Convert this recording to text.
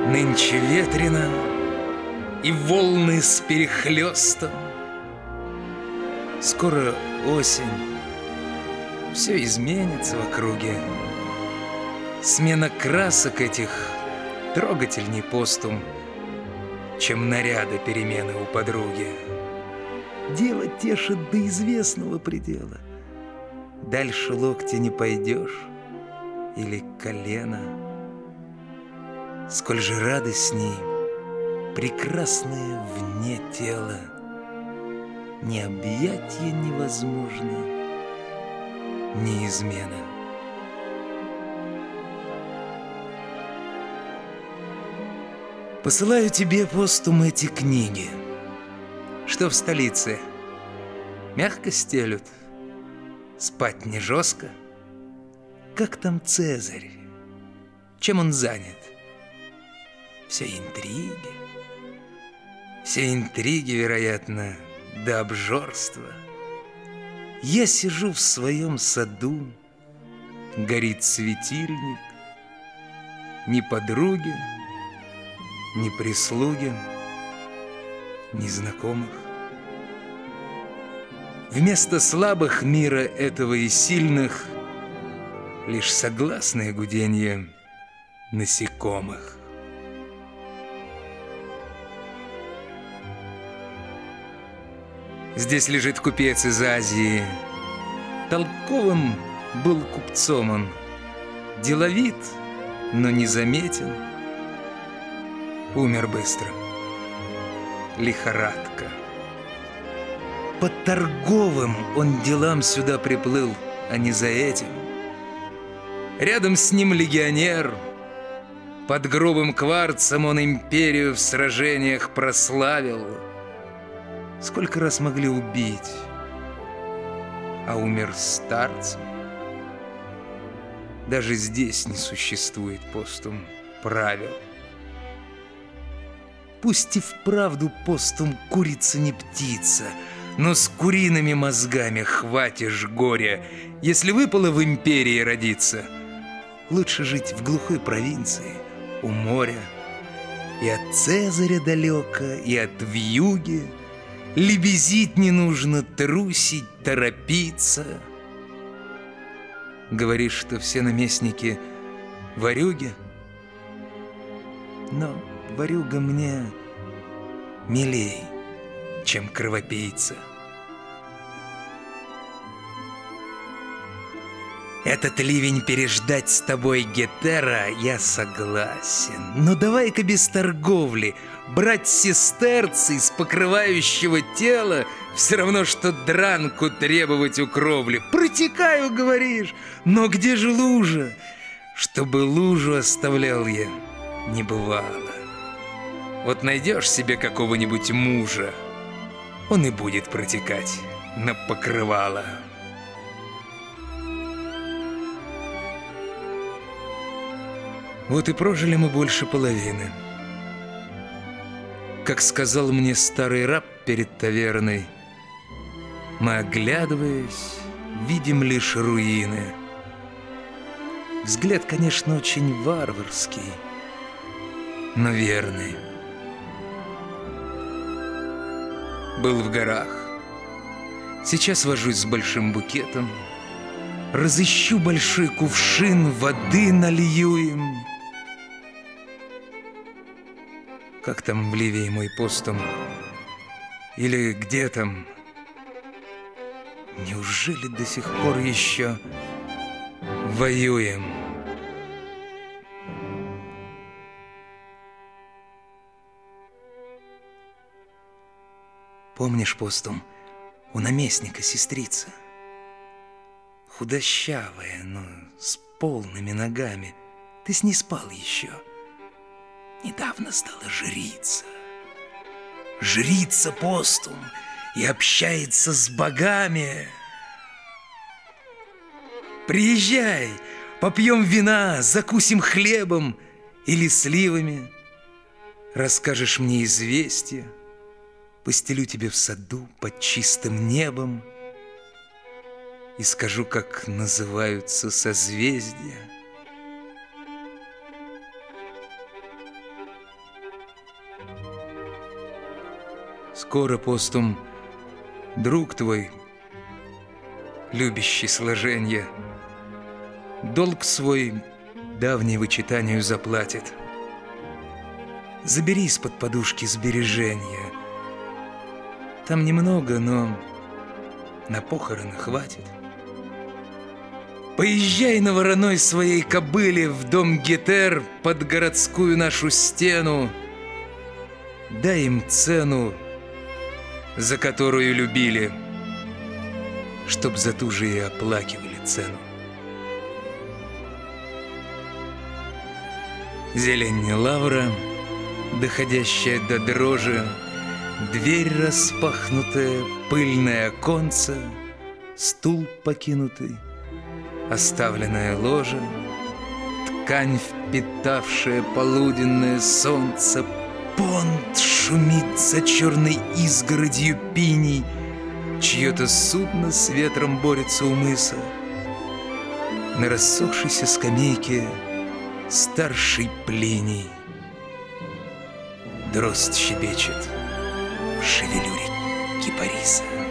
Нынче ветрено, и волны с перехлёстом. Скоро осень, все изменится в округе. Смена красок этих трогательней постум, чем наряда перемены у подруги. Дело тешит до известного предела. Дальше локтя не пойдешь или колено. Сколь же радость с ней, прекрасная вне тела. Ни объятие невозможно, ни измена. Посылаю тебе постум эти книги. Что в столице? Мягко стелют? Спать не жестко? Как там Цезарь? Чем он занят? Все интриги, вероятно, до обжорства. Я сижу в своем саду, горит светильник. Ни подруги, ни прислуги, ни знакомых. Вместо слабых мира этого и сильных лишь согласное гуденье насекомых. Здесь лежит купец из Азии. Толковым был купцом он, деловит, но незаметен. Умер быстро. Лихорадка. По торговым он делам сюда приплыл, а не за этим. Рядом с ним легионер. Под грубым кварцем он империю в сражениях прославил. Сколько раз могли убить, а умер старцем. Даже здесь не существует постум правил. Пусть и вправду постум курица не птица, но с куриными мозгами хватишь горя. Если выпало в империи родиться, лучше жить в глухой провинции, у моря. И от Цезаря далеко, и от вьюги. Лебезить не нужно, трусить, торопиться. Говоришь, что все наместники ворюги, но ворюга мне милей, чем кровопийца. Этот ливень переждать с тобой, Гетера, я согласен. Но давай-ка без торговли. Брать сестерцы из покрывающего тела все равно, что дранку требовать у кровли. Протекаю, говоришь, но где же лужа? Чтобы лужу оставлял я, не бывало. Вот найдешь себе какого-нибудь мужа, он и будет протекать на покрывало. Вот и прожили мы больше половины. Как сказал мне старый раб перед таверной, мы, оглядываясь, видим лишь руины. Взгляд, конечно, очень варварский, но верный. Был в горах. Сейчас вожусь с большим букетом. Разыщу большой кувшин, воды налью им. Как там в Ливии мой постум? Или где там? Неужели до сих пор еще воюем? Помнишь, постум, у наместника сестрица? Худощавая, но с полными ногами. Ты с ней спал еще. Недавно стала жрица. Жрица, постум, и общается с богами. Приезжай, попьем вина, закусим хлебом или сливами. Расскажешь мне известия, постелю тебе в саду под чистым небом и скажу, как называются созвездия. скоро, постум, друг твой, любящий сложенья, долг свой давний вычитанию заплатит. Забери из-под подушки сбережения. Там немного, но на похороны хватит. Поезжай на вороной своей кобыле в дом Гетер под городскую нашу стену. Дай им цену, за которую любили, чтоб за ту же и оплакивали цену. Зелень лавра, доходящая до дрожи, дверь распахнутая, пыльное оконце, стул покинутый, оставленное ложе, ткань, впитавшая полуденное солнце, понт шумит за черной изгородью пиней, чье-то судно с ветром борется у мыса. На рассохшейся скамейке старший Плиний дрозд щебечет в шевелюре кипариса.